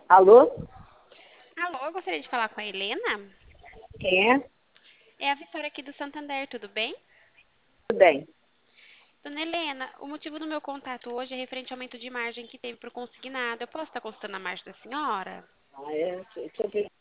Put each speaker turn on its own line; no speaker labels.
Alô?
Alô, eu gostaria de falar com a Helena.
Quem é?
É a Vitória aqui do Santander, tudo bem?
Tudo bem.
Dona Helena, o motivo do meu contato hoje é referente ao aumento de margem que teve para o consignado. Eu posso estar consultando a margem da senhora?
Ah, é? Deixa eu ver.